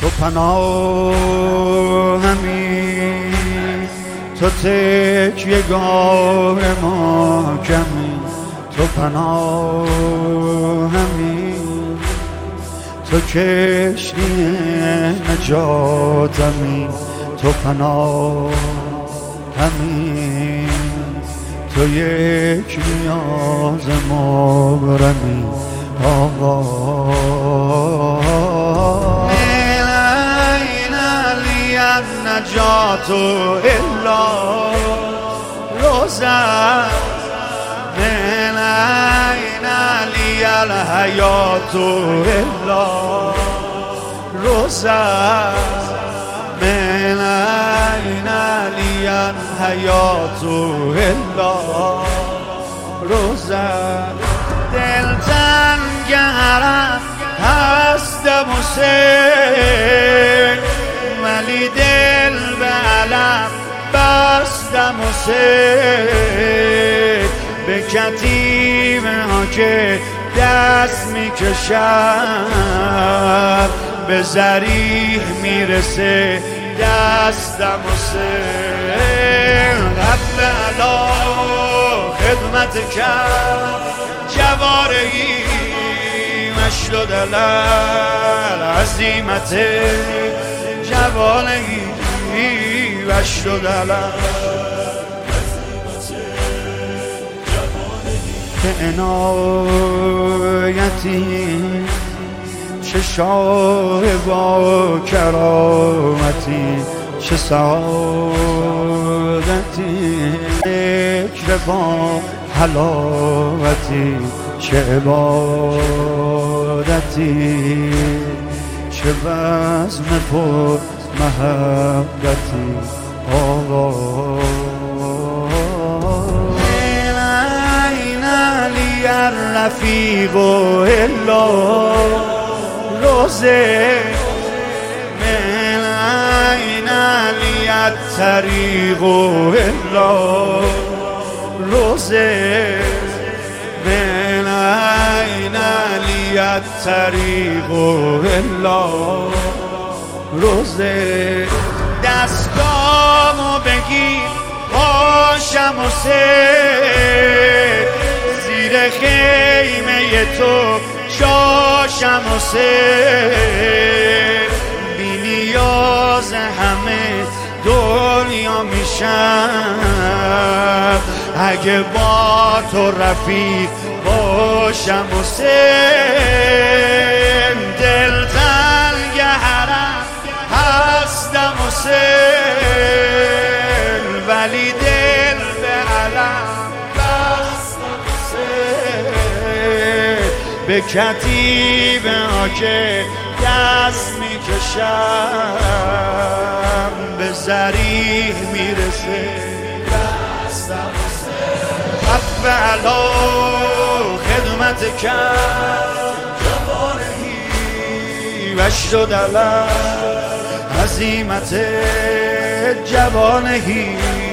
تو پناهمی، تو تکیه‌گاه محکمی، تو پناهمی، تو کشتی نجاتمی، تو پناهمی، تو یک نیاز مبرمی آقا. این علی النجات الا روزه، من این علی الحیات الا روزه، من این علی الحیات الا روزه. دل تنگرم هستم حسین، ولی دل به علم بستم حسین. به کتیبه ها که دست میکشم، به ضریح میرسه دستم حسین. رب علا خدمت کرد جوارهی مشلو دلال عظیمت جوانهی مشلو دلال که عنایتی، چه شاه با کرامتی، چه سعادتی، ذکر با حلاوتی، چه عبادتی، چه بزم پر محبتی آقا. این علی الرفیق الا روزه، من این علی الطریق الا روزه، من این علی الطریق الا روزه. دستامو بگیر باشم حسین، زیر خیمه تو جاشم حسین. بی نیاز همه دنیا میشم، اگه با تو رفیق باشم حسین. دل تنگ حرم هستم حسین، ولی دل به علم بستم حسین. به کتیبه ها که دست میکشم، به ضریح میرسه دستم حسین. رب علا خدمت کرد جوانهی وشد علم عظیمت جوانهی